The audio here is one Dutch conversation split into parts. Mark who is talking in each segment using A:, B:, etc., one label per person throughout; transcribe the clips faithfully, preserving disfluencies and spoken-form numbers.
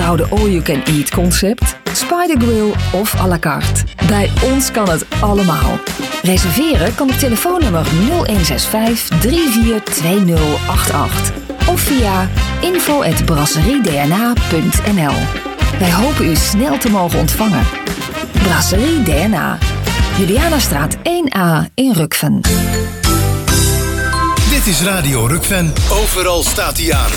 A: vertrouwde all-you-can-eat concept, Spider Grill of à la carte. Bij ons kan het allemaal. Reserveren kan op telefoonnummer nul een zes vijf drie vier twee nul acht acht of via info at brasseriedna punt n l. Wij hopen u snel te mogen ontvangen. Brasserie D N A, Julianastraat één A in Rukven.
B: Dit is Radio Rukven. Overal staat hij aan.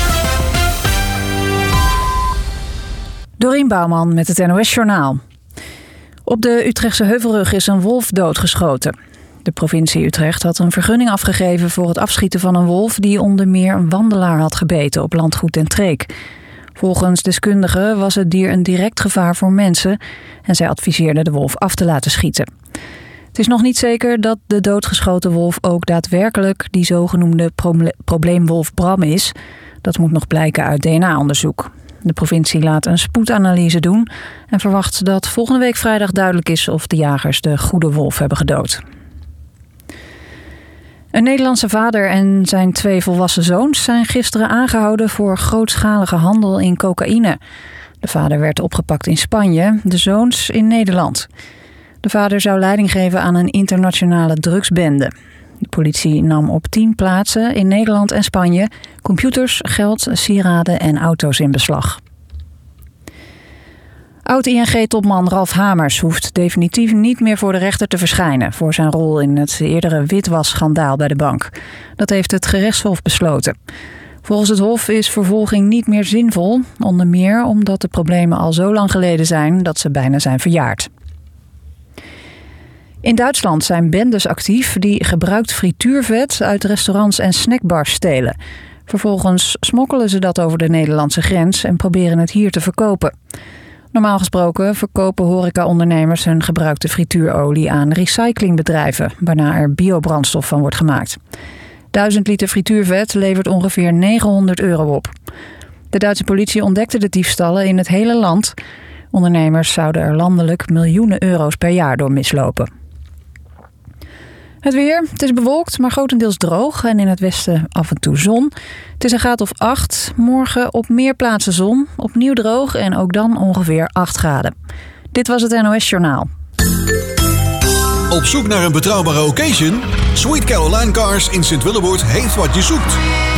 C: Dorien Bouwman met het N O S-journaal. Op de Utrechtse Heuvelrug is een wolf doodgeschoten. De provincie Utrecht had een vergunning afgegeven voor het afschieten van een wolf die onder meer een wandelaar had gebeten op landgoed Den Treek. Volgens deskundigen was het dier een direct gevaar voor mensen en zij adviseerden de wolf af te laten schieten. Het is nog niet zeker dat de doodgeschoten wolf ook daadwerkelijk die zogenoemde proble- probleemwolf Bram is. Dat moet nog blijken uit D N A-onderzoek. De provincie laat een spoedanalyse doen en verwacht dat volgende week vrijdag duidelijk is of de jagers de goede wolf hebben gedood. Een Nederlandse vader en zijn twee volwassen zoons zijn gisteren aangehouden voor grootschalige handel in cocaïne. De vader werd opgepakt in Spanje, de zoons in Nederland. De vader zou leiding geven aan een internationale drugsbende. De politie nam op tien plaatsen in Nederland en Spanje computers, geld, sieraden en auto's in beslag. Oud-I N G-topman Ralf Hamers hoeft definitief niet meer voor de rechter te verschijnen voor zijn rol in het eerdere witwasschandaal bij de bank. Dat heeft het gerechtshof besloten. Volgens het hof is vervolging niet meer zinvol, onder meer omdat de problemen al zo lang geleden zijn dat ze bijna zijn verjaard. In Duitsland zijn bendes actief die gebruikt frituurvet uit restaurants en snackbars stelen. Vervolgens smokkelen ze dat over de Nederlandse grens en proberen het hier te verkopen. Normaal gesproken verkopen horecaondernemers hun gebruikte frituurolie aan recyclingbedrijven, waarna er biobrandstof van wordt gemaakt. duizend liter frituurvet levert ongeveer negenhonderd euro op. De Duitse politie ontdekte de diefstallen in het hele land. Ondernemers zouden er landelijk miljoenen euro's per jaar door mislopen. Het weer. Het is bewolkt, maar grotendeels droog en in het westen af en toe zon. Het is een graad of acht. Morgen op meer plaatsen zon. Opnieuw droog en ook dan ongeveer acht graden. Dit was het N O S-journaal.
B: Op zoek naar een betrouwbare occasion? Sweet Caroline Cars in Sint-Willeboord heeft wat je zoekt.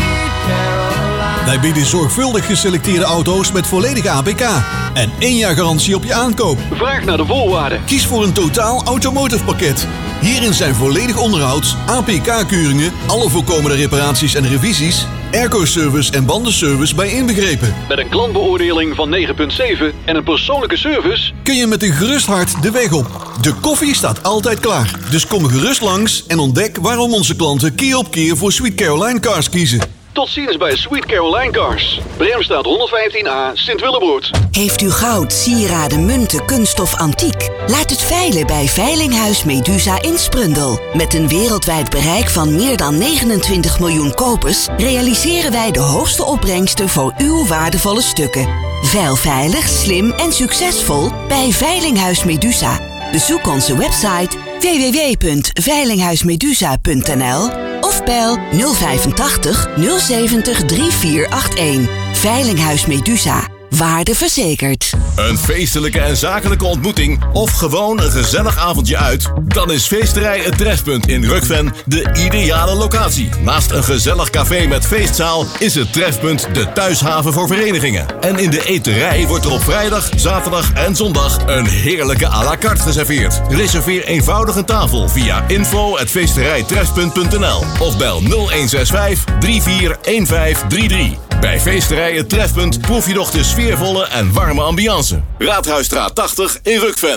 B: Wij bieden zorgvuldig geselecteerde auto's met volledige A P K en één jaar garantie op je aankoop.
D: Vraag naar de voorwaarden.
B: Kies voor een totaal automotive pakket. Hierin zijn volledig onderhoud, A P K-keuringen, alle voorkomende reparaties en revisies, airco-service en bandenservice bij inbegrepen.
D: Met een klantbeoordeling van negen komma zeven en een persoonlijke service
B: kun je met een gerust hart de weg op. De koffie staat altijd klaar, dus kom gerust langs en ontdek waarom onze klanten keer op keer voor Sweet Caroline Cars kiezen.
D: Tot ziens bij Sweet Caroline Cars. Bremstraat honderdvijftien A, Sint-Willeboord.
E: Heeft u goud, sieraden, munten, kunst of antiek? Laat het veilen bij Veilinghuis Medusa in Sprundel. Met een wereldwijd bereik van meer dan negenentwintig miljoen kopers realiseren wij de hoogste opbrengsten voor uw waardevolle stukken. Veil veilig, slim en succesvol bij Veilinghuis Medusa. Bezoek onze website w w w punt veilinghuismedusa punt n l of bel nul vijfentachtig nul zeventig drie vier acht een. Veilinghuis Medusa. Waarde verzekerd.
F: Een feestelijke en zakelijke ontmoeting of gewoon een gezellig avondje uit? Dan is Feesterij Het Trefpunt in Rukven de ideale locatie. Naast een gezellig café met feestzaal is het Trefpunt de thuishaven voor verenigingen. En in de eterij wordt er op vrijdag, zaterdag en zondag een heerlijke à la carte geserveerd. Reserveer eenvoudig een tafel via info at feesterijtrefpunt punt n l of bel nul een zes vijf drie vier een vijf drie drie. Bij Feesterij Het Trefpunt proef je nog de sfeervolle en warme ambiance. Raadhuisstraat tachtig in Rukven.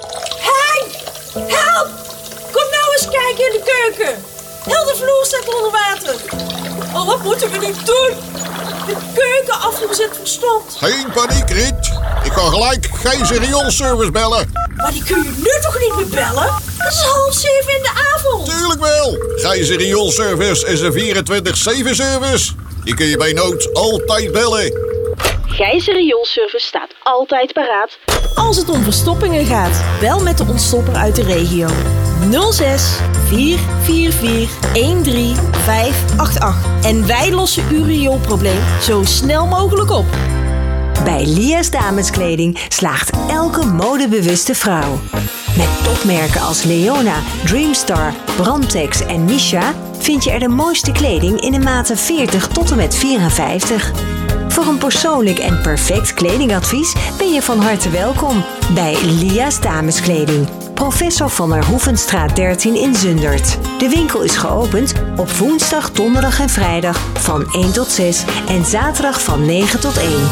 G: Hey! Help! Kom nou eens kijken in de keuken. Heel de vloer staat onder water. Oh, wat moeten we nu doen? De keukenafvoer zit verstomd.
H: Geen paniek, Riet. Ik kan gelijk geen rioolservice bellen.
G: Maar die kun je nu toch niet meer bellen? Het is half zeven in de avond.
H: Tuurlijk wel. Gijzer rioolservice is een vierentwintig zeven service. Die kun je bij nood altijd bellen.
I: Gijzer Rioolservice staat altijd paraat
G: als het om verstoppingen gaat. Bel met de ontstopper uit de regio. nul zes vier vier vier een drie vijf acht acht. En wij lossen uw rioolprobleem zo snel mogelijk op.
J: Bij Lia's Dameskleding slaagt elke modebewuste vrouw. Met topmerken als Leona, Dreamstar, Brandtex en Misha vind je er de mooiste kleding in de maten veertig tot en met vierenvijftig. Voor een persoonlijk en perfect kledingadvies ben je van harte welkom bij Lia's Dameskleding. Professor van der Hoevenstraat dertien in Zundert. De winkel is geopend op woensdag, donderdag en vrijdag van één tot zes en zaterdag van negen tot één.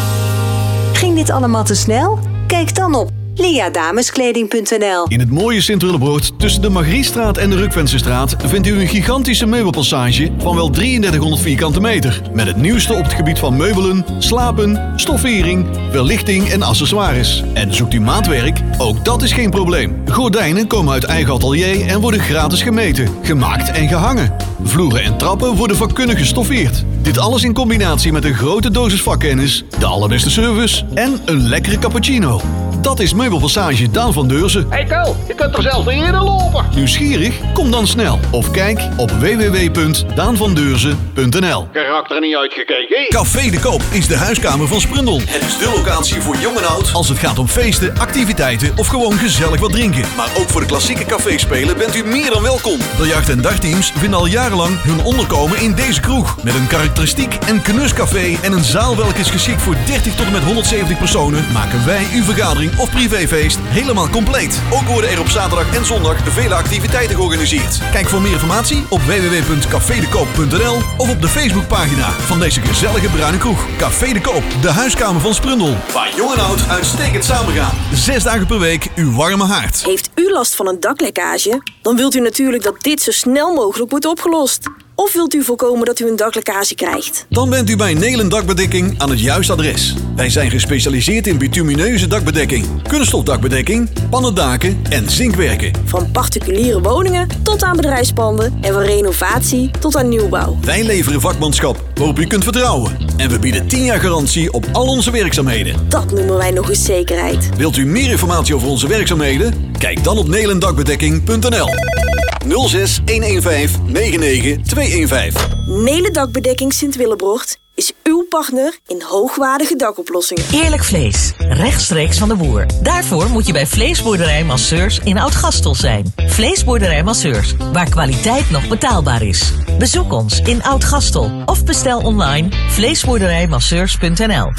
J: Ging dit allemaal te snel? Kijk dan op lia dameskleding punt n l.
B: In het mooie Sint-Willebroord, tussen de Margriestraat en de Rukvensenstraat, vindt u een gigantische meubelpassage van wel drieëndertighonderd vierkante meter. Met het nieuwste op het gebied van meubelen, slapen, stoffering, verlichting en accessoires. En zoekt u maatwerk? Ook dat is geen probleem. Gordijnen komen uit eigen atelier en worden gratis gemeten, gemaakt en gehangen. Vloeren en trappen worden vakkundig gestoffeerd. Dit alles in combinatie met een grote dosis vakkennis, de allerbeste service en een lekkere cappuccino. Dat is Meubelpassage Daan van Deurzen.
K: Hey Ko, je kunt er zelfs niet in lopen.
B: Nieuwsgierig? Kom dan snel. Of kijk op w w w punt daan van deurzen punt n l.
K: Karakter niet uitgekeken.
B: Café de Koop is de huiskamer van Sprundel. Het is de locatie voor jong en oud als het gaat om feesten, activiteiten of gewoon gezellig wat drinken. Maar ook voor de klassieke caféspelen bent u meer dan welkom. Biljart- en dartteams vinden al jarenlang hun onderkomen in deze kroeg. Met een karakteristiek en knus café en een zaal welke is geschikt voor dertig tot en met honderdzeventig personen, maken wij uw vergadering of privéfeest helemaal compleet. Ook worden er op zaterdag en zondag vele activiteiten georganiseerd. Kijk voor meer informatie op w w w punt café de koop punt n l of op de Facebookpagina van deze gezellige bruine kroeg. Café de Koop, de huiskamer van Sprundel. Waar jong en oud uitstekend samengaan. Zes dagen per week uw warme haard.
G: Heeft u last van een daklekkage? Dan wilt u natuurlijk dat dit zo snel mogelijk wordt opgelost. Of wilt u voorkomen dat u een daklekkage krijgt?
B: Dan bent u bij Nelen Dakbedekking aan het juiste adres. Wij zijn gespecialiseerd in bitumineuze dakbedekking, kunststofdakbedekking, pannendaken en zinkwerken.
G: Van particuliere woningen tot aan bedrijfspanden en van renovatie tot aan nieuwbouw.
B: Wij leveren vakmanschap waarop u kunt vertrouwen. En we bieden tien jaar garantie op al onze werkzaamheden.
G: Dat noemen wij nog eens zekerheid.
B: Wilt u meer informatie over onze werkzaamheden? Kijk dan op nelendakbedekking punt n l. nul zes een een vijf negen negen twee een vijf.
G: Nelen Dakbedekking Sint-Willebroord is uw partner in hoogwaardige dakoplossingen.
L: Eerlijk vlees, rechtstreeks van de boer. Daarvoor moet je bij Vleesboerderij Masseurs in Oud-Gastel zijn. Vleesboerderij Masseurs, waar kwaliteit nog betaalbaar is. Bezoek ons in Oud-Gastel of bestel online vleesboerderijmasseurs punt n l.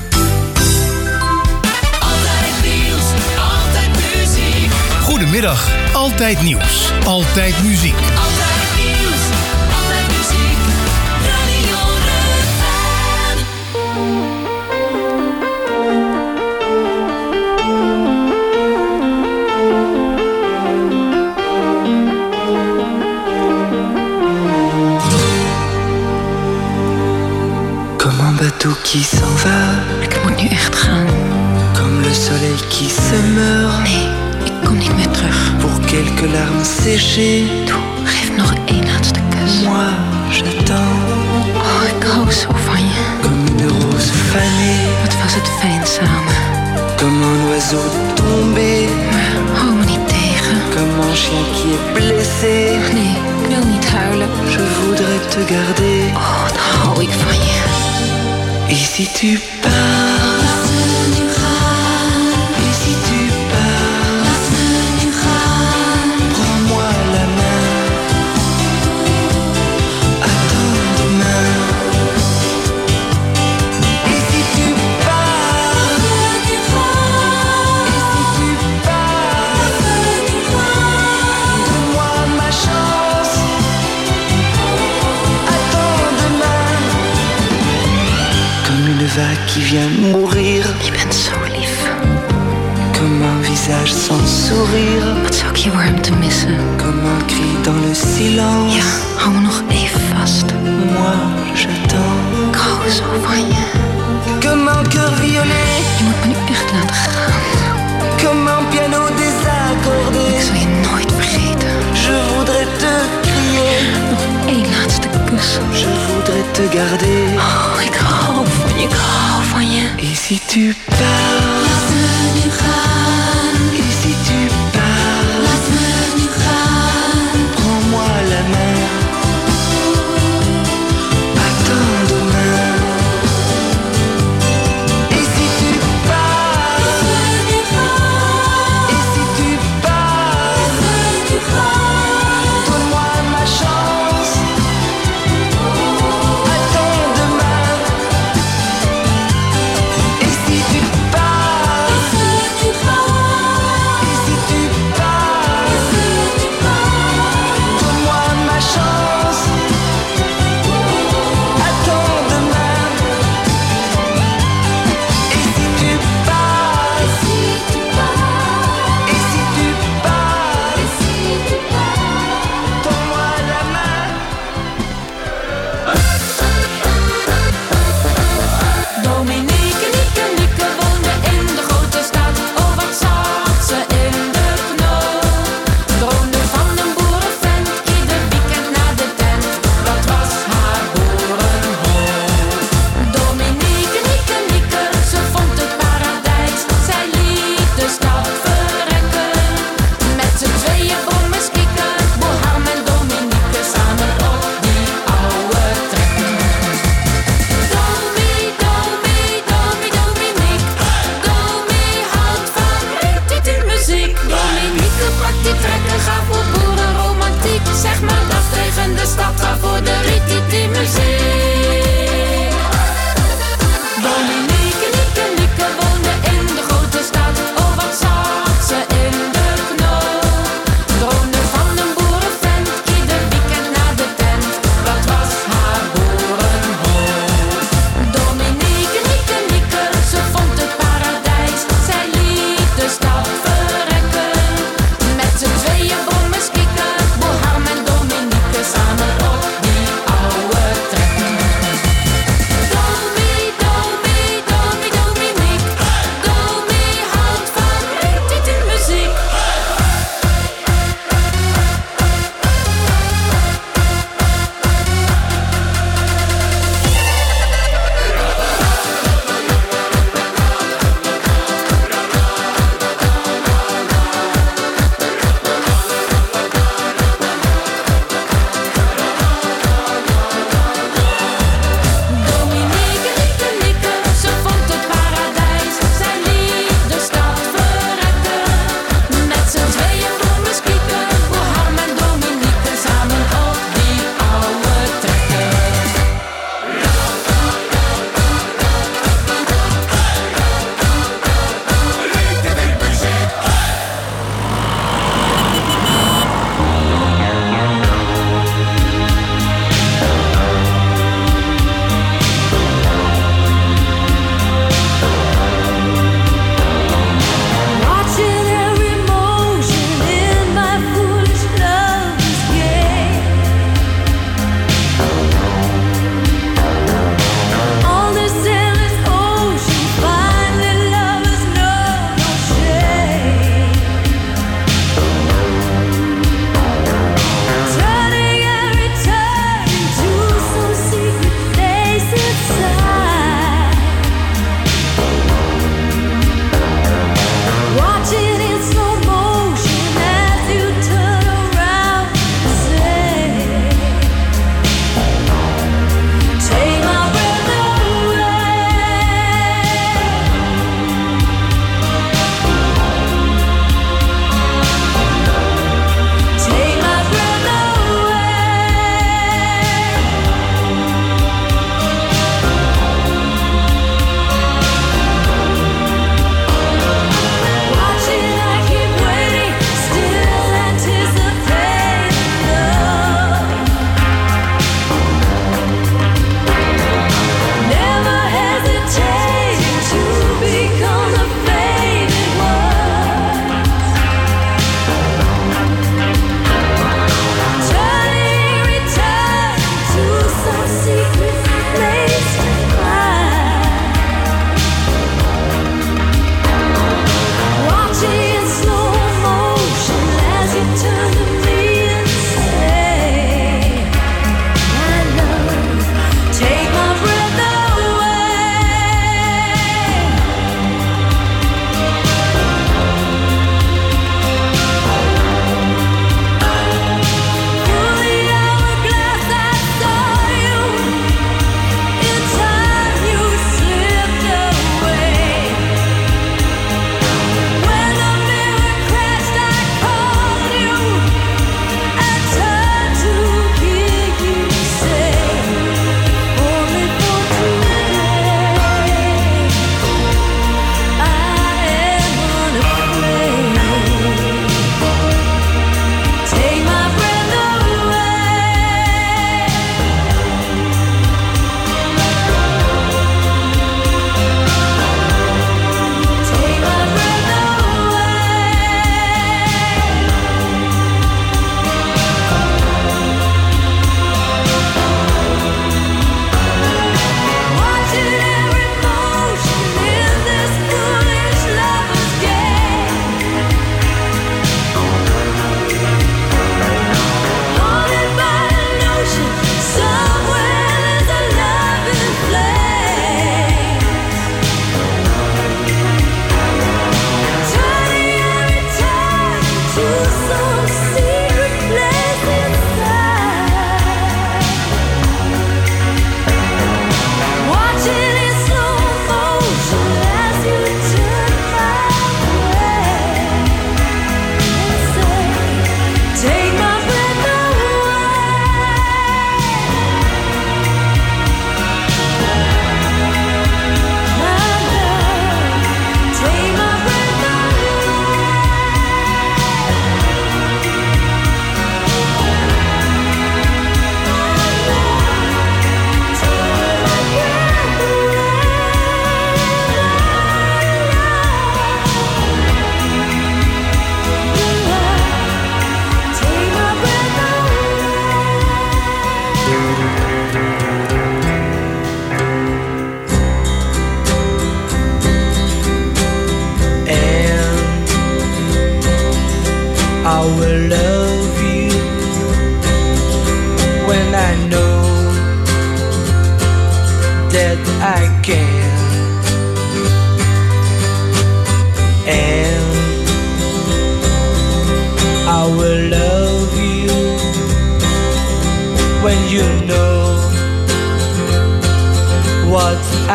M: Goedemiddag, altijd nieuws, altijd muziek.
N: Altijd nieuws, altijd muziek, Radio Rukven.
O: Comme un bateau qui s'en va.
C: Ik moet nu echt gaan.
O: Comme le soleil qui se meurt.
C: Nee. Kom niet meer terug.
O: Pour quelques larmes séchées.
C: Doe, geef nog één laatste kus.
O: Moi, j'attends.
C: Oh, ik hou zo van je.
O: Comme une rose fanée.
C: Wat was het fijn samen.
O: Comme un oiseau tombé.
C: Maar hou me niet tegen.
O: Comme un chien qui est blessé.
C: Nee, ik wil niet huilen.
O: Je voudrais te garder.
C: Oh, dan hou ik van je.
O: Et si tu pars? Et si tu qui vient mourir.
C: Je bent zo lief.
O: Comme un visage sans sourire.
C: Wat zou ik je warmte missen?
O: Comme un cri dans le silence.
C: Ja, hou me nog even vast.
O: Moi, j'attends.
C: Ik hou zo van je.
O: Comme un cœur violet.
C: Je moet me nu echt laten gaan.
O: Comme un piano désaccordé.
C: Ik zal je nooit vergeten.
O: Je voudrais te crier.
C: Nog één laatste kus.
O: Je voudrais te garder.
C: Oh, ik hou van je, ik hou van je.
O: Et si tu pars?
N: Laat me nu gaan.
O: Et si tu pars?
N: Laat me nu gaan.
O: Prends-moi la main. Attends demain. Et si tu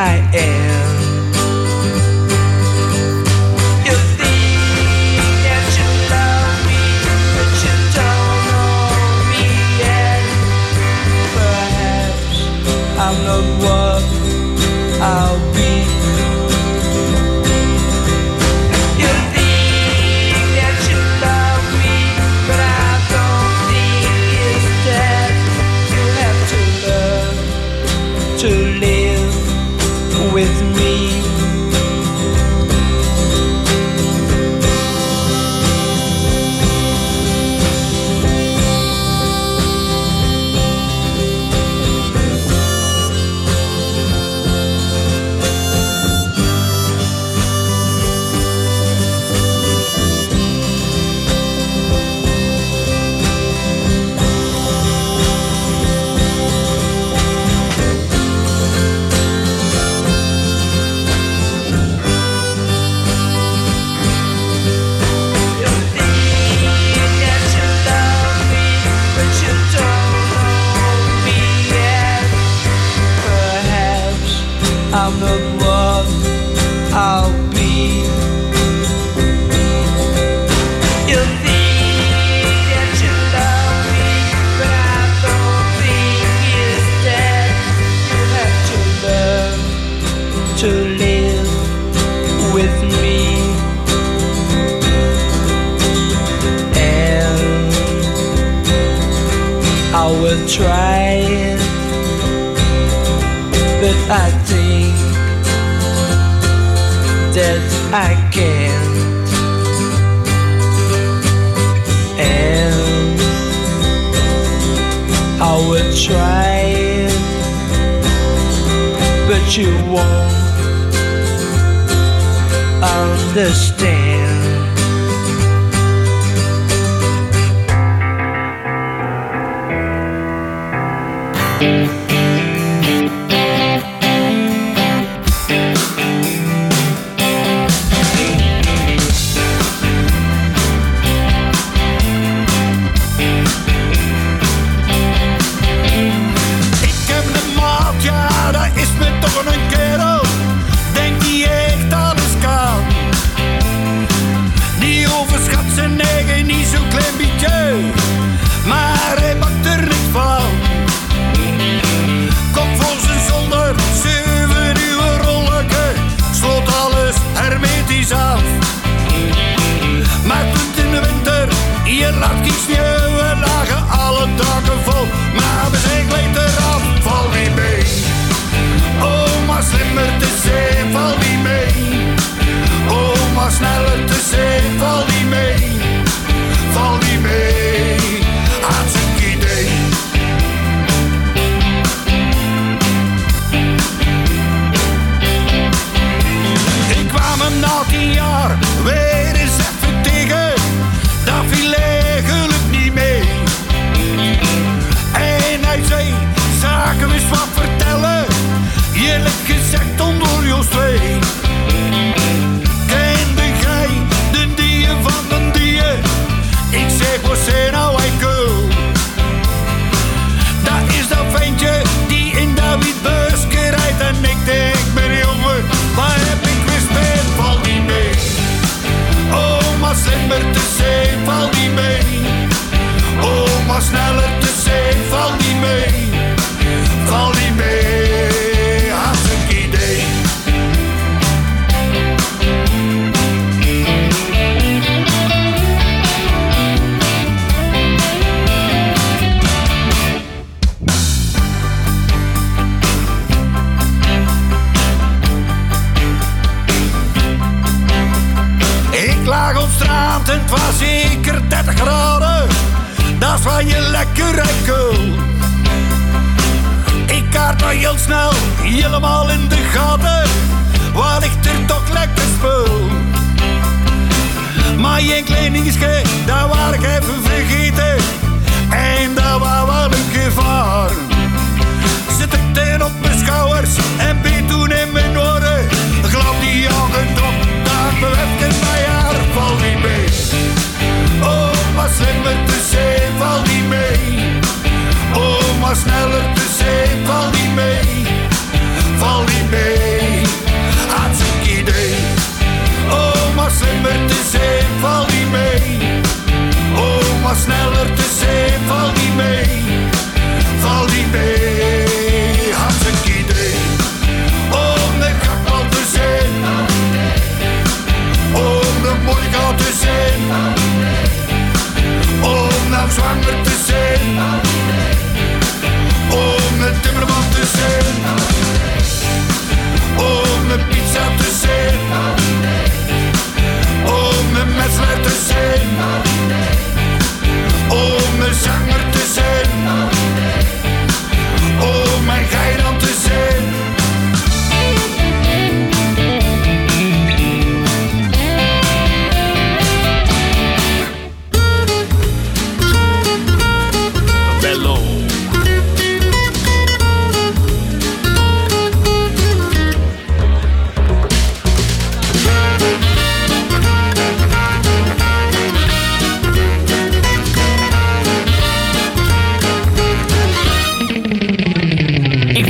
O: I am. You think that you love me, but you don't know me yet. Perhaps I'm not what I'll be. You think that you love me, but I don't think it's that. You have to learn to live with me. I'm not what I'll be. You think that you love me, but I don't think it's that. You have to learn to live with me. And I will try it, but I think that I can't. And I will try it, but you won't understand.
P: Sneller te zee, val niet mee, val niet mee.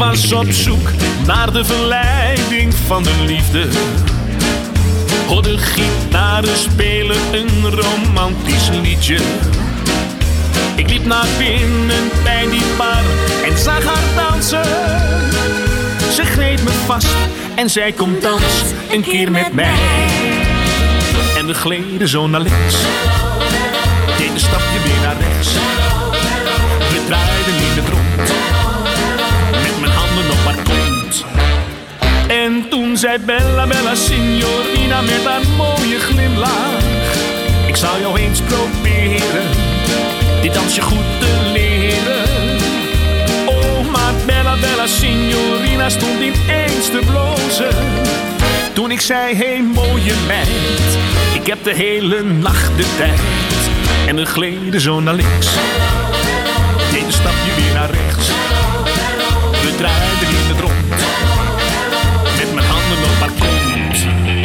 P: was op zoek naar de verleiding van de liefde. Hoorde gitaren spelen een romantisch liedje. Ik liep naar binnen bij die bar en zag haar dansen. Ze greep me vast en zei kom dans een keer met mij. En we gleden zo naar links, deed een stapje weer naar rechts. We draaiden in het rond, met mijn handen op haar kont. En toen zei Bella, Bella, signorina met haar mooie glimlach. Ik zou jou eens proberen, dit dansje goed te leren. Oh, maar Bella, Bella, signorina stond ineens te blozen. Toen ik zei, hé hey, mooie meid, ik heb de hele nacht de tijd. En we gleden zo naar links, deed een stapje weer naar rechts. We draaiden in het rond, met mijn handen op haar kont.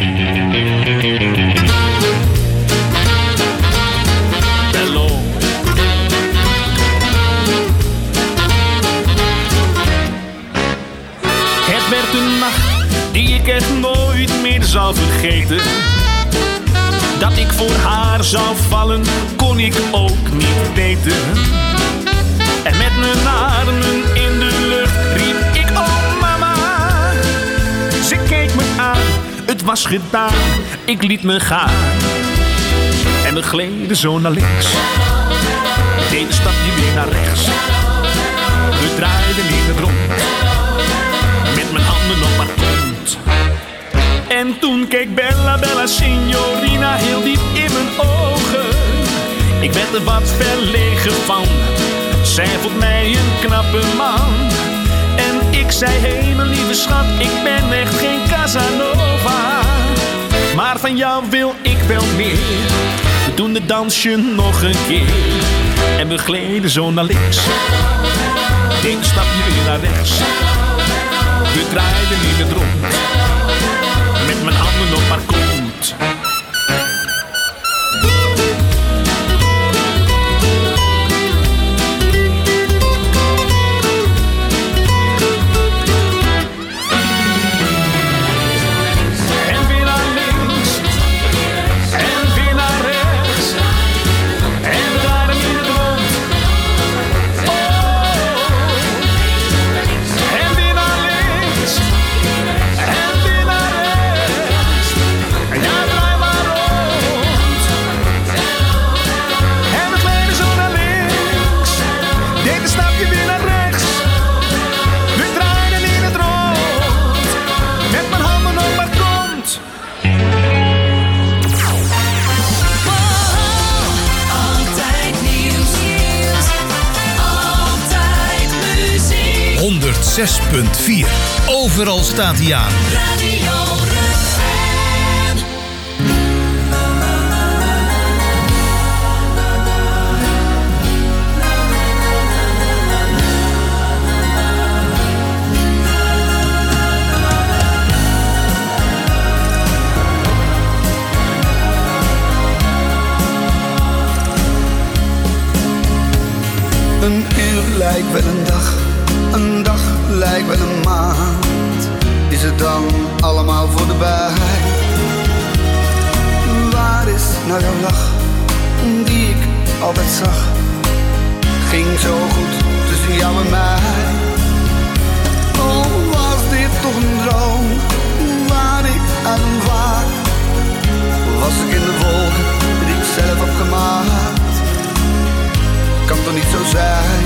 P: Bello. Het werd een nacht die ik echt nooit meer zal vergeten. Dat ik voor haar zou vallen, kon ik ook niet weten. En met mijn armen in de lucht riep ik, oh mama. Ze keek me aan, het was gedaan, ik liet me gaan. En we gleden zo naar links, deed een stapje weer naar rechts. We draaiden in het rond, met mijn handen op haar kont. En toen keek Bella, Bella, signorina heel diep in mijn ogen. Ik werd er wat verlegen van, zij vond mij een knappe man. En ik zei, hé hey, mijn lieve schat, ik ben echt geen Casanova. Maar van jou wil ik wel meer, we doen het dansje nog een keer. En we gleden zo naar links, deed een stapje weer naar rechts. We draaiden in het rond, met mijn handen op haar kont. En weer naar links, en weer naar rechts. En we draaien in het rond. Oh, en weer naar links, en weer naar rechts. En ja, draai maar rond. En we gleden zo naar links, deed een stapje weer naar rechts. We draaiden in het rond, met mijn handen op haar kont.
N: Altijd nieuws, altijd muziek.
M: honderdzes punt vier. Overal staat hij aan.
N: Radio Rutgen.
Q: Een uur lijkt wel een dag, een dag lijkt wel een maand. Is het dan allemaal voorbij? Waar is nou jouw lach, die ik altijd zag? Ging zo goed tussen jou en mij. Oh, was dit toch een droom, waar ik aan vaak? Was ik in de wolken die ik zelf heb gemaakt? Kan toch niet zo zijn?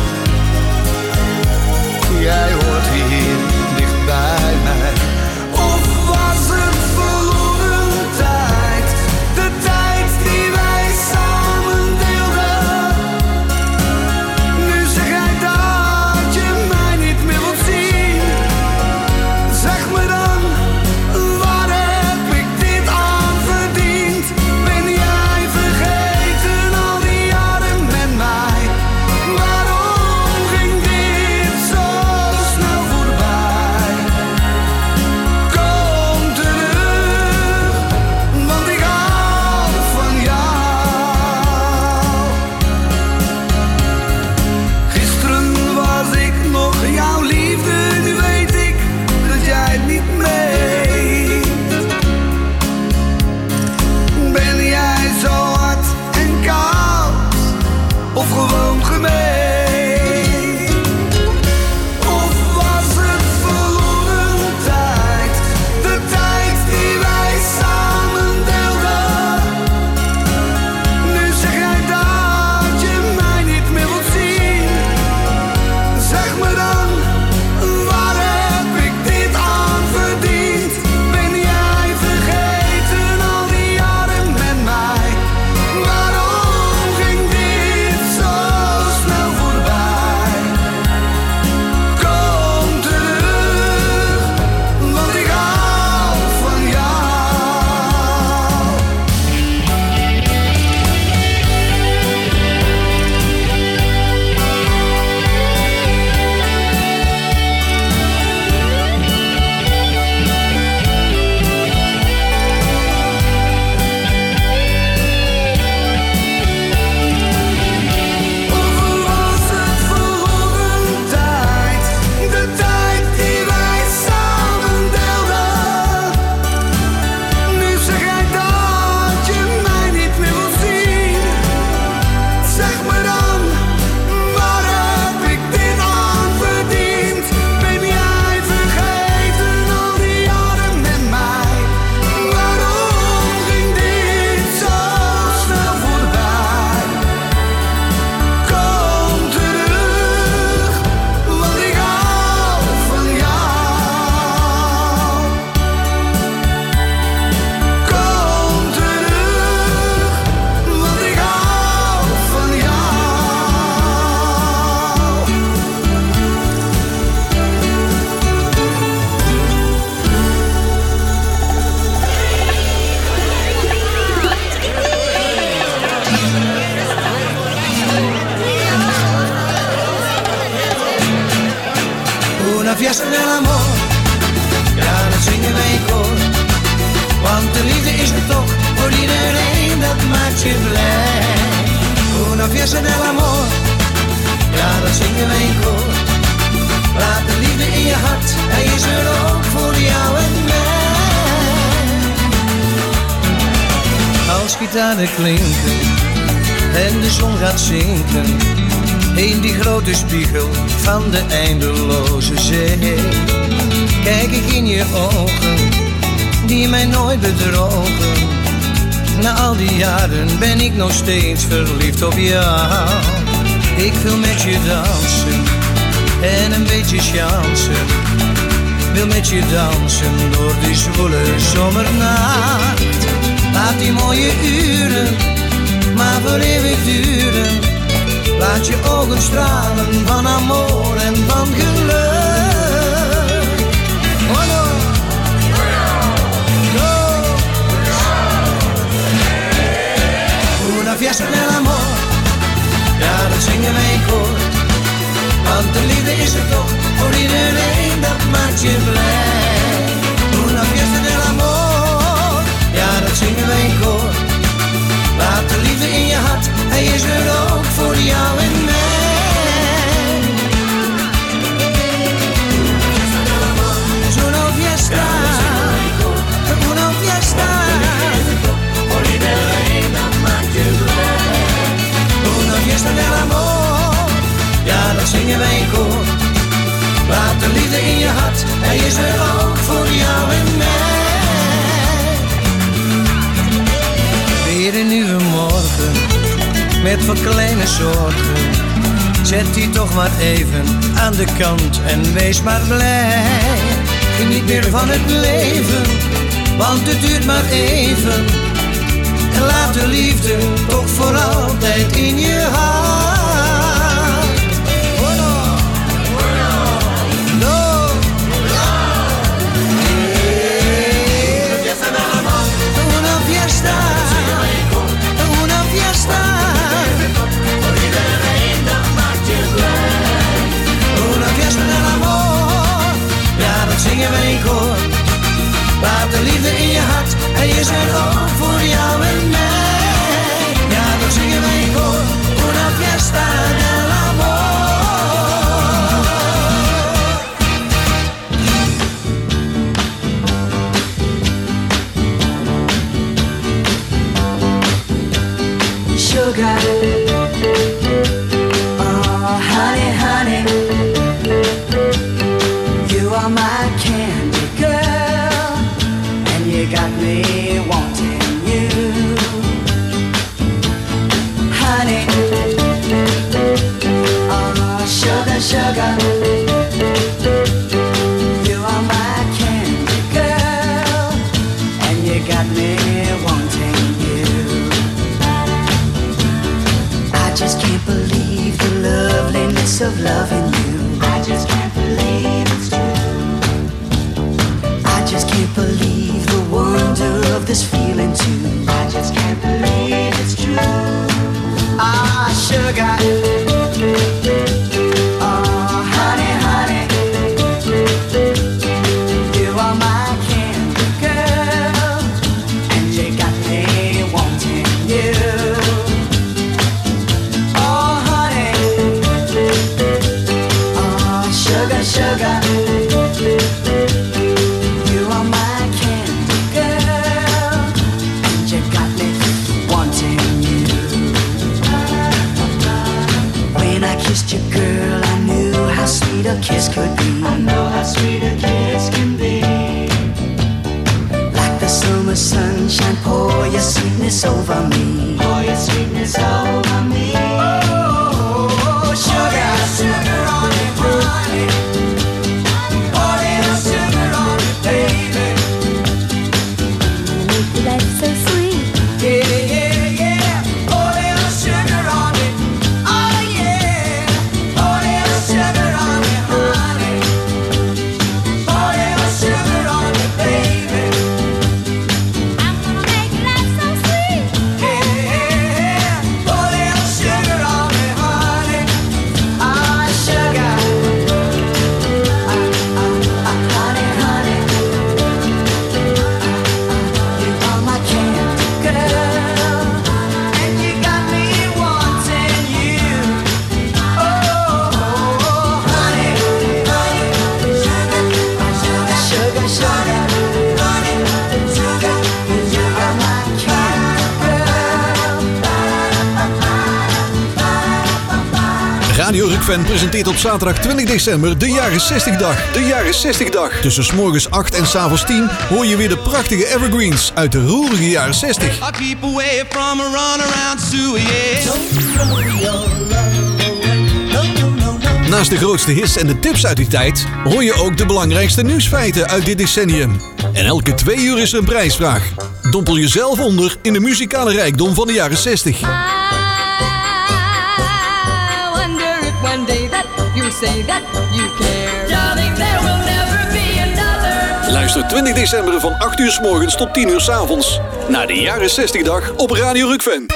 Q: Jij hoort hier dicht bij mij. Of was het verloren tijd? De tijd die wij samen deelden. Nu zeg jij dat je mij niet meer wilt zien. Zeg me dan
R: gitaren klinken en de zon gaat zinken in die grote spiegel van de eindeloze zee. Kijk ik in je ogen, die mij nooit bedrogen. Na al die jaren ben ik nog steeds verliefd op jou. Ik wil met je dansen en een beetje chansen. Wil met je dansen door die zwoele zomernacht. Laat die mooie uren maar voor eeuwig duren. Laat je ogen stralen van amor en van geluk. Oh no. Una fiesta nell'amor, ja dat zingen wij in koor. Want de liefde is er toch voor iedereen, dat maakt je blij. Una fiesta nell'amor, ja dat zingen wij in koor. Laat de liefde in je hart, hij is er ook voor jou en mij. Una fiesta, una fiesta, voor iedereen, dat maakt je blij. Una fiesta nell'amor, ja dat zingen wij in koor. Laat de liefde in je hart, hij is er ook voor jou en mij. Weer een nieuwe morgen, met wat kleine zorgen. Zet die toch maar even aan de kant en wees maar blij. Geniet meer van het leven, want het duurt maar even. En laat de liefde toch voor altijd in je hart. Zingen wij in koor. Laat de liefde in je hart, hij is er ook voor jou en mij. Ja, dat zingen wij in koor. Una fiesta nell'amor.
O: Sugar, oh honey, honey, you are my candy girl, and you got me wanting you. Honey, oh sugar, sugar, you are my candy girl, and you got me wanting you. I just can't believe the loveliness of loving you. I just can't believe it's true. I just can't believe the wonder of this feeling too. I just can't believe it's true. Ah, sugar. Oh, honey, honey. You are my candy girl, and you got me wanting you. Oh, honey. Oh, sugar, sugar. Your girl, I knew how sweet a kiss could be. I know how sweet a kiss can be. Like the summer sunshine, pour your sweetness over me. Pour your sweetness over me. Oh, sugar, sugar on it, honey. Pour little sugar on it, baby. Make your life so sweet. Yeah, yeah, yeah. Pour little sugar on it. Sugar on me, honey. Pour little sugar on me, baby. I'm gonna make life so sweet. Yeah, pour little sugar.
B: Rugfan presenteert op zaterdag twintig december de Jaren zestig dag. De Jaren zestig dag. Tussen 's morgens acht en 's avonds tien hoor je weer de prachtige evergreens uit de roerige jaren zestig. Naast de grootste hits en de tips uit die tijd hoor je ook de belangrijkste nieuwsfeiten uit dit decennium. En elke twee uur is er een prijsvraag. Dompel jezelf onder in de muzikale rijkdom van de jaren zestig. Luister twintig december van acht uur 's morgens tot tien uur 's avonds naar de Jaren zestig dag op Radio Rugfan.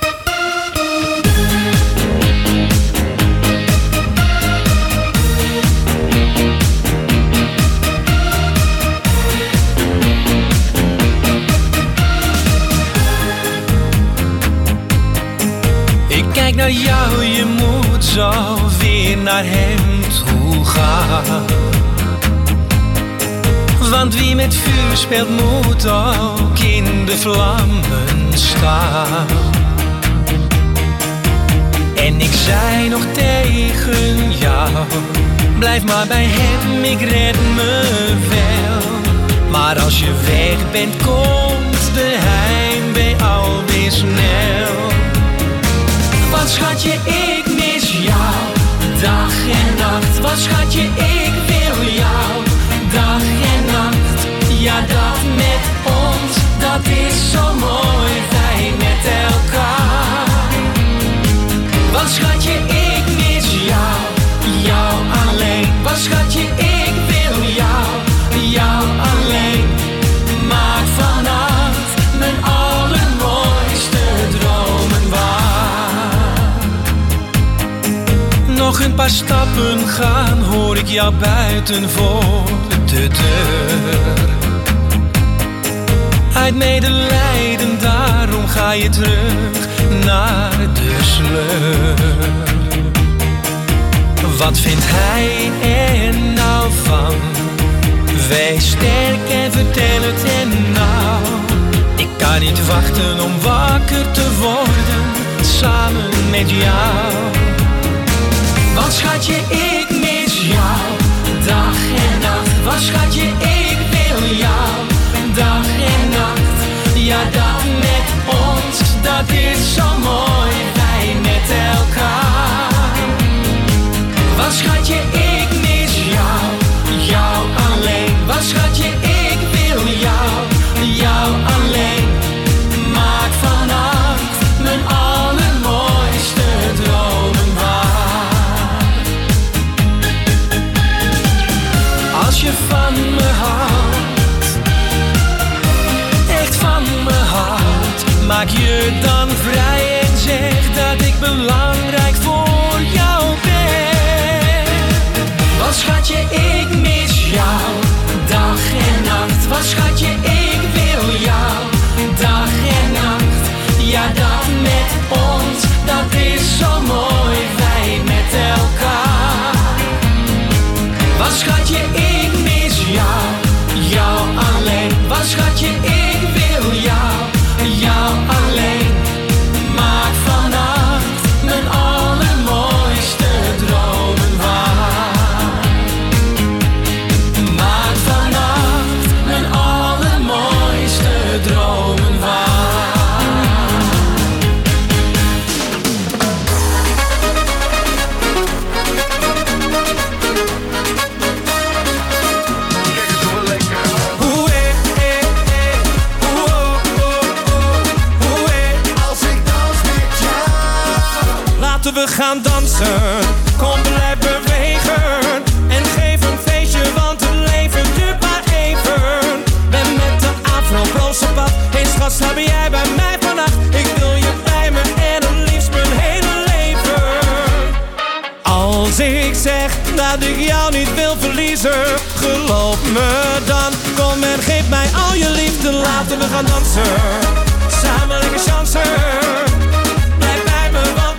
R: Ik kijk naar jou, je moet zo weer naar hem toe gaan. Want wie met vuur speelt moet ook in de vlammen staan. En ik zei nog tegen jou, blijf maar bij hem, ik red me wel. Maar als je weg bent, komt de heimwee alweer snel. Want schatje, ik mis jou, dag en nacht. Want schatje, ik wil jou, dag en nacht. Ja, dat met ons, dat is zo mooi, wij met elkaar. Want schatje, ik mis jou, jou alleen. Want schatje, ik wil jou, jou alleen. Maak vannacht mijn allermooiste dromen waar. Nog een paar stappen gaan, hoor ik jou buiten voor de deur. Uit medelijden, daarom ga je terug naar de sleur. Wat vindt hij er nou van? Wees sterk en vertel het hem nou. Ik kan niet wachten om wakker te worden, samen met jou. Want schatje, ik mis jou, dag en nacht. Want schatje, ik wil jou, dag en nacht. Ja, dat met ons, dat is zo mooi, wij met elkaar. Want schatje, ik mis jou, jou alleen. Want schatje, ik wil jou, jou alleen. Maak vannacht mijn allermooiste dromen waar. Als je van me houdt, echt van me houdt, maak je dan vrij en zeg dat ik belangrijk voor jou ben. Want schatje, ik mis jou, dag en nacht. Want schatje, ik wil jou, dag en nacht. Ja, dat met ons, dat is zo mooi, wij met elkaar. Want schatje, ik mis jou, jou alleen. Want schatje, ik wil jou, jou alleen. Maak vannacht mijn allermooiste dromen waar. Maak vannacht mijn allermooiste dromen waar.
S: We gaan dansen, kom blijf bewegen en geef een feestje, want het leven duurt maar even. Ben met de afro roze pad, hé schat, slaap jij bij mij vannacht? Ik wil je bij me en het liefst mijn hele leven. Als ik zeg dat ik jou niet wil verliezen, geloof me dan. Kom en geef mij al je liefde, laten we gaan dansen, samen lekker chansen. Blijf bij me, want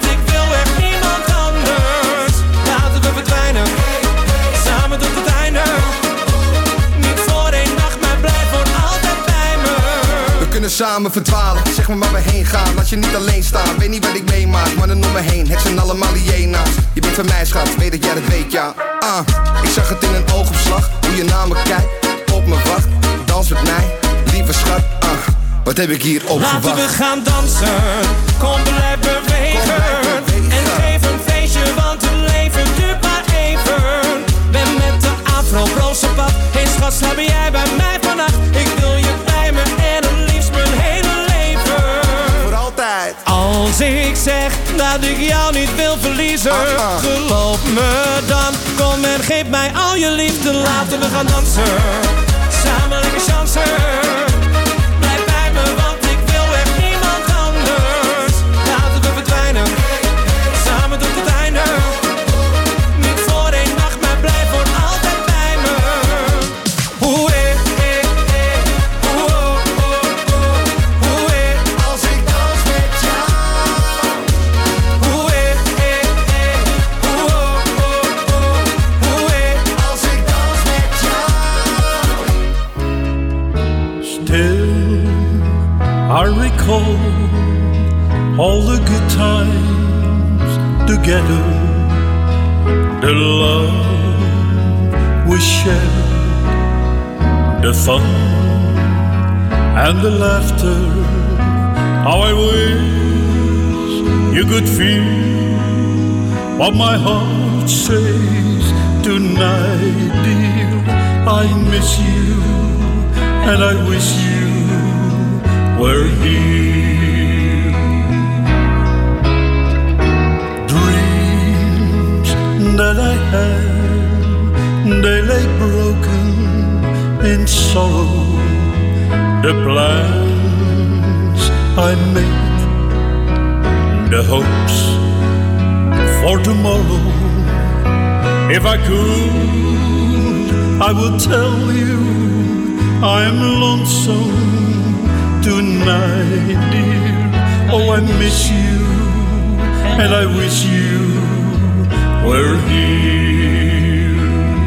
S: samen tot het einde. Niet voor één nacht, maar blijf voor altijd bij me.
T: We kunnen
Q: samen verdwalen. Zeg me waar we heen gaan, laat je niet alleen staan. Weet niet wat ik meemaak, mannen om me heen. Het zijn allemaal hyena's. Je bent van mij schat, weet dat jij dat weet, ja. Ah, ik zag het in een oogopslag. Hoe je naar me kijkt, op me wacht. Dans met mij, lieve schat. Ah, wat heb ik hier op
S: Laten
Q: gewacht.
S: we gaan dansen, kom blijf bewegen. En geef een feestje, want het leven duurt maar even. Ben met de afro, broos op pad. Hé schat, slaap jij bij mij vannacht. Ik wil je bij me en het liefst mijn hele leven.
Q: Voor altijd.
S: Als ik zeg dat ik jou niet wil verliezen, uh-uh. geloof me dan. Kom en geef mij al je liefde. Laten we gaan dansen, samen lekker chansen. Blijf bij me, want ik wil echt niemand anders. Laten we verdwijnen, samen tot het einde. Niet voor één nacht, maar blijf voor altijd bij me. Oeh, eh, eh, eh. Oeh, oh, oh, oh. Oeh, eh.
Q: Als ik dans met jou.
S: Oeh, eh, eh, eh. Oeh, oh, oh, oh. Oeh, eh.
Q: Als ik dans met jou.
T: Still, I recall all the good times together, the love we shared, the fun and the laughter. How I wish you could feel what my heart says tonight, dear. I miss you and I wish you were here. Dreams that I had, they lay broken in sorrow. The plans I made, the hopes for tomorrow. If I could, I would tell you I am lonesome tonight, dear. Oh, I miss you, and I wish you were here.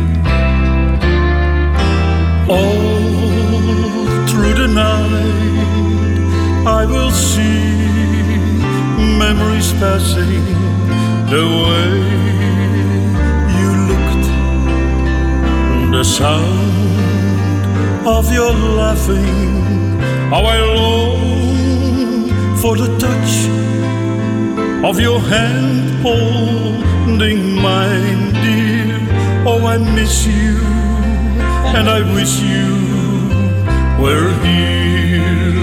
T: All through the night, I will see memories passing the way you looked, the sound of your laughing, how I long for the touch of your hand holding mine, dear. Oh, I miss you, and I wish you were here.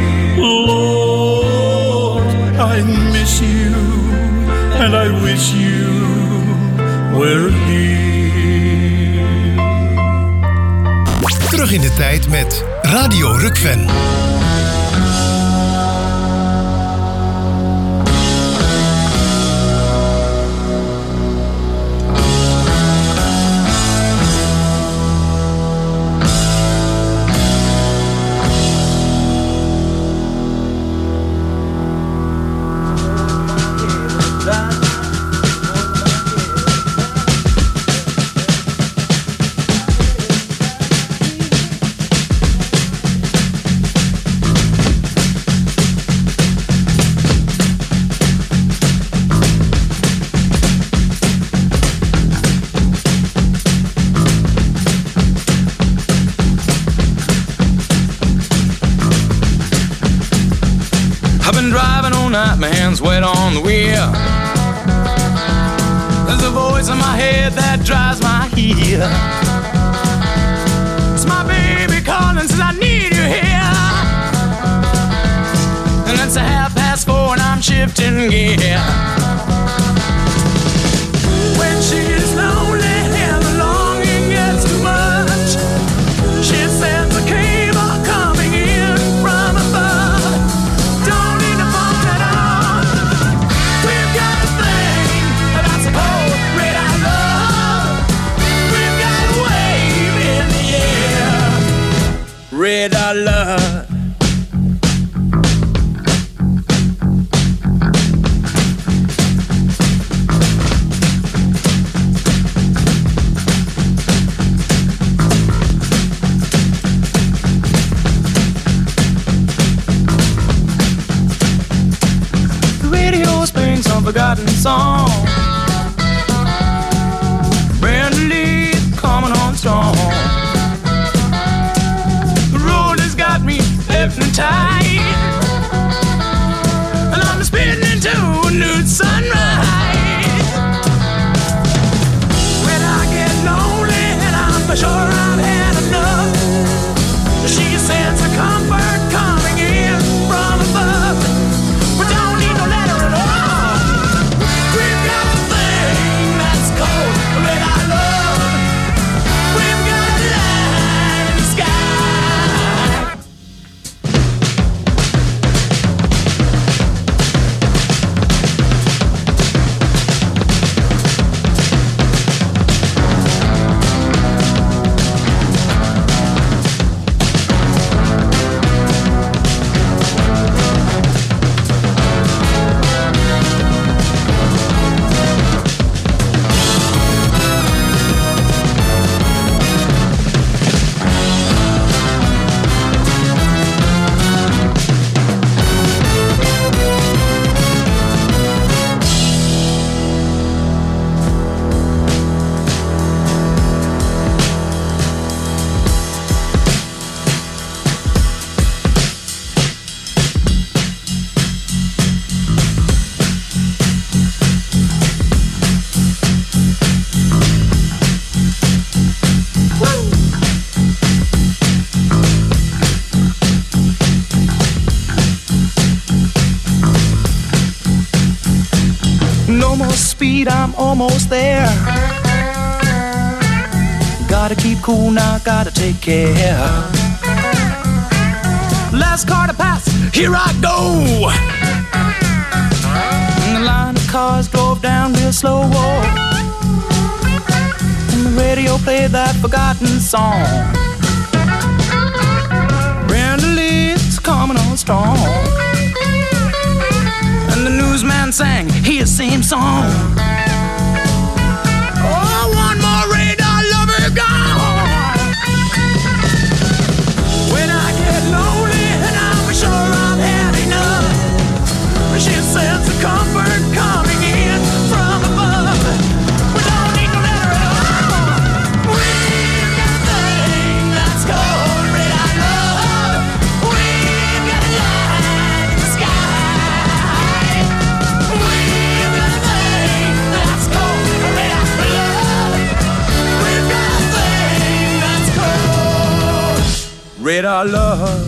T: Lord, I miss you, and I wish you were here.
M: Terug in de tijd met Radio Rukven.
U: My hands wet on the wheel. There's a voice in my head that drives my heel. It's my baby calling, says I need you here. And it's a half past four and I'm shifting gear. When she's lonely and the longing gets too much, she sends a cable coming in from above. Don't need a phone at all. We've got a thing that I suppose red I love. We've got a wave in the air. Red I love. forgotten song. Brand Lee coming on strong. The road has got me hypnotized, and I'm spinning into a new sunrise. When I get lonely and I'm sure I've had enough, she sends a comfort coming in from above. We don't need no letter at all. We've got a thing that's called red eye love. We've got a light in the sky. No more speed, I'm almost there. Gotta keep cool now, gotta take care. Last car to pass, here I go. And the line of cars drove down real slow. And the radio played that forgotten song. Brenda Lee's coming on strong. And the newsman sang his same song. Oh, one more radar lover gone. When I get lonely and I'm sure I've had enough, she sends a comfort coming in from above. We don't need no letter at all. We've got a thing that's called red eye love. We've got a light in the sky. We've got a thing that's called red eye love. We've got a thing that's called red eye love.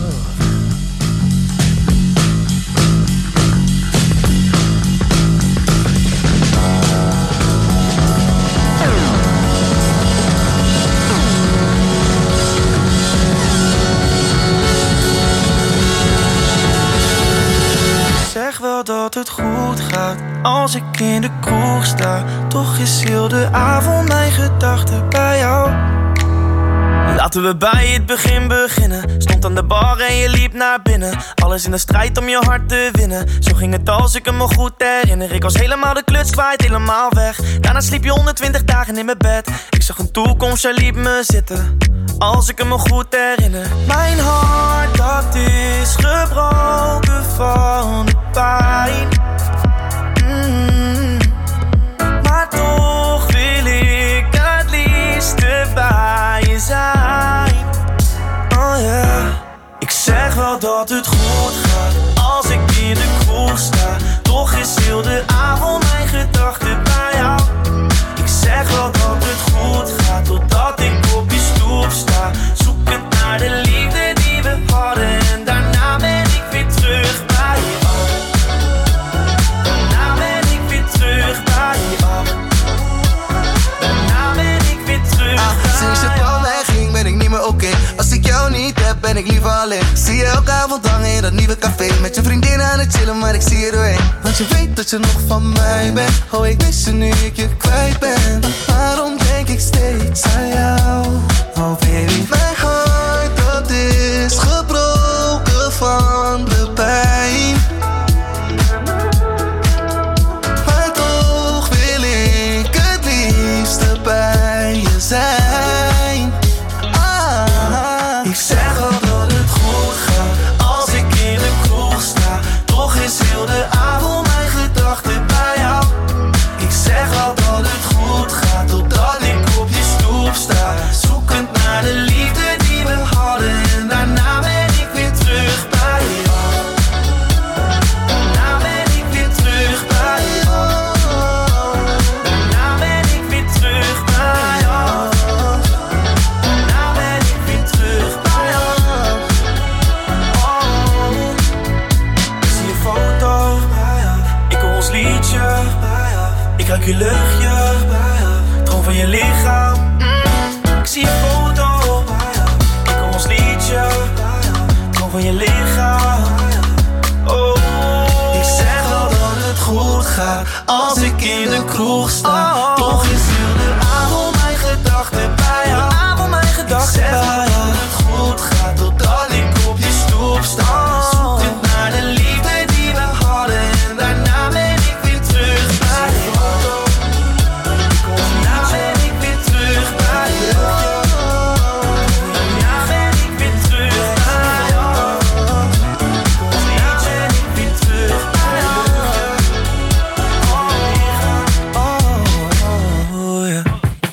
U: Zeg wel dat het goed gaat als ik in de kroeg sta. Toch is heel de avond mijn gedachten bij jou. Laten we bij het begin beginnen. Stond aan de bar en je liep naar binnen. Alles in de strijd om je hart te winnen. Zo ging het als ik me goed herinner. Ik was helemaal de kluts kwijt, helemaal weg. Daarna sliep je honderdtwintig dagen in mijn bed. Ik zag een toekomst, jij liep me zitten. Als ik me goed herinner. Mijn hart, dat is gebroken van de pijn. Mm. Maar toch wil ik het liefste bij je zijn. Oh yeah. Ik zeg wel dat het goed gaat als ik in de kroeg sta. Toch is heel de avond mijn gedachten bij jou. Ik zeg wel dat het goed gaat totdat ik op je stoep sta. Zoekend naar de liefde die we hadden. En daarna ben ik weer terug bij je af. Daarna ben ik weer terug bij je af. Daarna ben ik weer terug ah, bij
A: sinds je van mij ging ben ik niet meer oké. Okay. Als ik jou niet heb ben ik liever alleen. Zie je elke avond hangen in dat nieuwe café. Met je vriendin aan het chillen maar ik zie je doorheen. Want je weet dat je nog van mij bent. Oh ik mis je nu ik je kwijt ben. Waarom denk ik steeds aan jou? Oh baby, mijn hart dat is gebroken van de pijn. Maar toch wil ik het liefste bij je zijn. Ah, ik zeg al dat het goed gaat als ik in de kroeg sta. Toch is heel de avond mijn gedachten bij jou.
D: ruik je luchtje, droom van je lichaam. Ik zie je foto, ik hoor ons liedje, droom van je lichaam. Oh,
A: ik zeg wel dat het goed gaat als ik in de kroeg sta. Oh, toch is heel de avond mijn gedachten bij jou. Avond mijn gedachten. Ik zeg wel dat het goed gaat totdat ik op je stoep sta. Zoekend naar de liefde die we hadden en daarna ben ik weer terug bij jou. Daarna ben ik weer terug bij jou. Daarna ben ik weer terug bij jou. Daarna ben ik weer terug bij jou. Oh, oh, ja.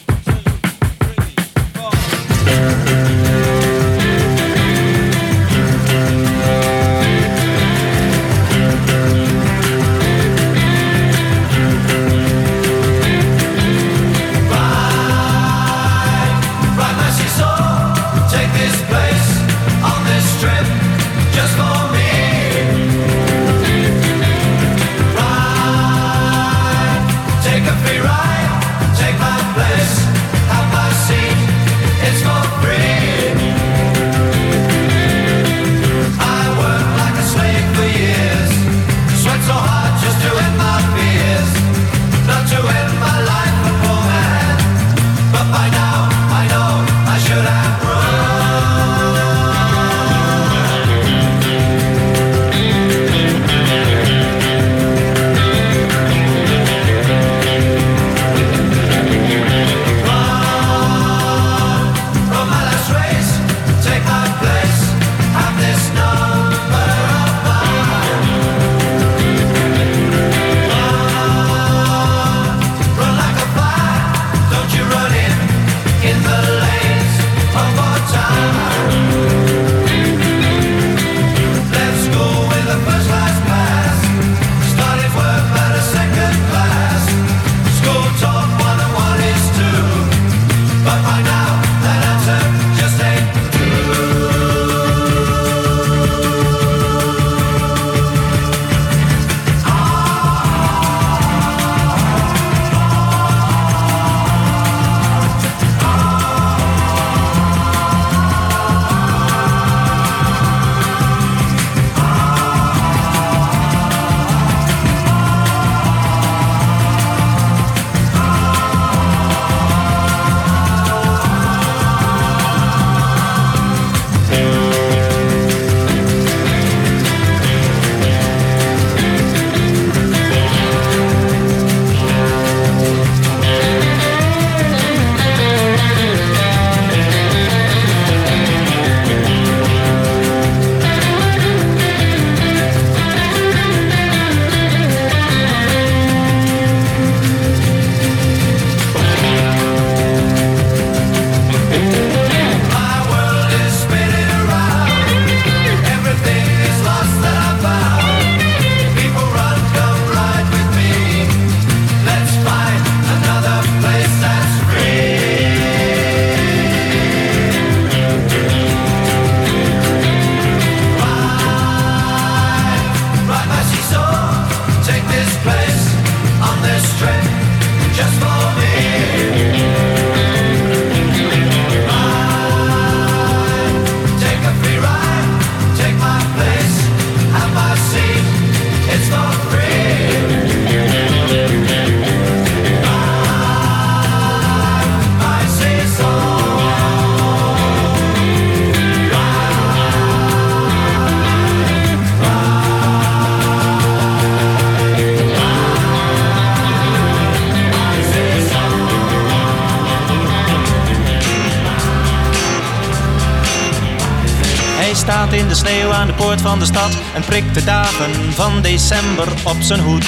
V: staat in de sneeuw aan de poort van de stad en prikt de dagen van december op zijn hoed.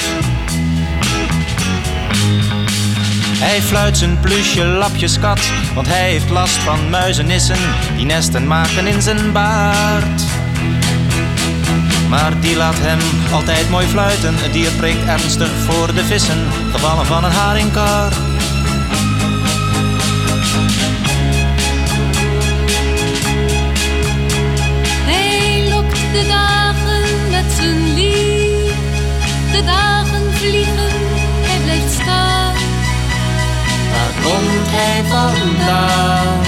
V: Hij fluit zijn plusje lapjeskat, want hij heeft last van muizenissen die nesten maken in zijn baard. Maar die laat hem altijd mooi fluiten, het dier prikt ernstig voor de vissen, gevallen van een haringkar.
N: Hij lokt de dagen met zijn lied, de dagen vliegen, hij blijft staan.
V: vandaag.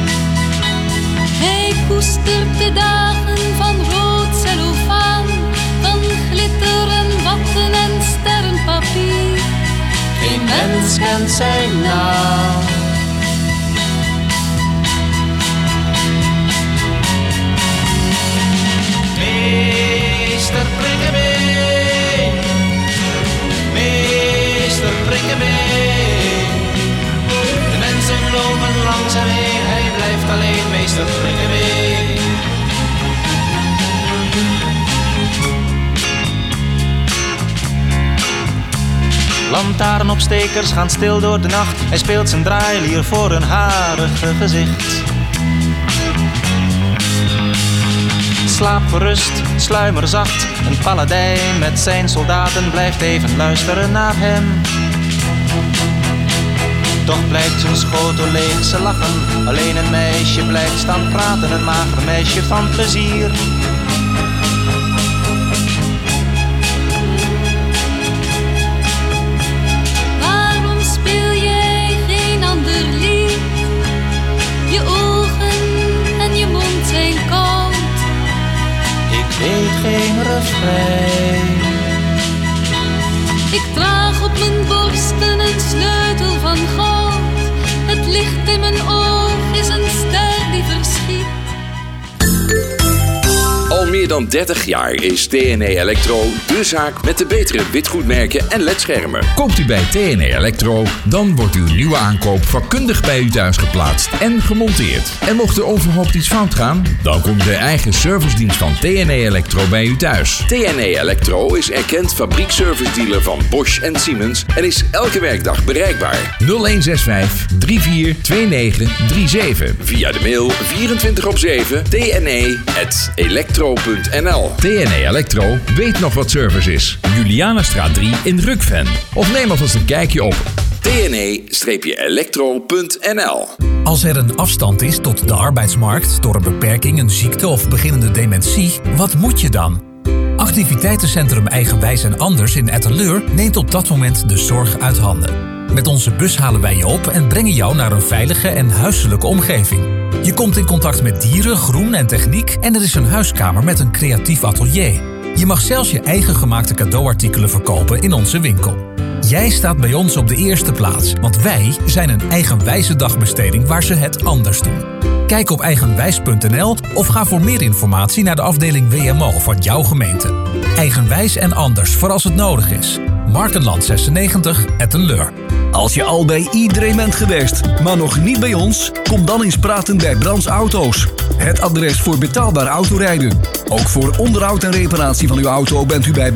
N: Hij koestert de dagen van rood cellofaan, van glitter en watten en sterrenpapier.
V: Geen mens kent zijn naam. Meester Prikkebeen, meester Prikkebeen. De mensen lopen langs hem heen, hij blijft alleen meester Prikkebeen. Lantaarnopstekers gaan stil door de nacht. Hij speelt zijn draailier voor een harige gezicht. Slaap gerust, sluimer zacht. Een paladijn met zijn soldaten blijft even luisteren naar hem. Toch blijkt zijn schotel leeg, ze lachen. Alleen een meisje blijft staan praten, een mager meisje van plezier.
N: Waarom speel jij geen ander lied? Je ogen en je mond zijn koud.
V: Ik weet geen refrein.
N: Ik draag op mijn borsten een sleutel van goud. Het licht in mijn oog is een ster die verschiet.
E: Al meer dan dertig jaar is T N E Electro de zaak met de betere witgoedmerken en ledschermen.
F: Koopt u bij T N E Electro, dan wordt uw nieuwe aankoop vakkundig bij u thuis geplaatst en gemonteerd. En mocht er onverhoopt iets fout gaan, dan komt de eigen servicedienst van T N E Electro bij u thuis.
E: T N E Electro is erkend fabriekservice-dealer van Bosch en Siemens en is elke werkdag bereikbaar.
F: nul een zes vijf, drie vier twee negen drie zeven.
E: Via de mail vierentwintig op zeven T N E at electro punt n l.
F: T N E Electro weet nog wat service is. Julianastraat drie in Rukven. Of neem alvast een kijkje op
E: T N E electro punt n l.
W: Als er een afstand is tot de arbeidsmarkt door een beperking, een ziekte of beginnende dementie, wat moet je dan? Activiteitencentrum Eigenwijs en Anders in Etteleur neemt op dat moment de zorg uit handen. Met onze bus halen wij je op en brengen jou naar een veilige en huiselijke omgeving. Je komt in contact met dieren, groen en techniek en er is een huiskamer met een creatief atelier. Je mag zelfs je eigen gemaakte cadeauartikelen verkopen in onze winkel. Jij staat bij ons op de eerste plaats, want wij zijn een eigenwijze dagbesteding waar ze het anders doen. Kijk op eigenwijs punt n l of ga voor meer informatie naar de afdeling W M O van jouw gemeente. Eigenwijs en Anders voor als het nodig is. Markenland zesennegentig, Etteleur.
X: Als je al bij iedereen bent geweest, maar nog niet bij ons, kom dan eens praten bij Brands Auto's. Het adres voor betaalbaar autorijden. Ook voor onderhoud en reparatie van uw auto bent u bij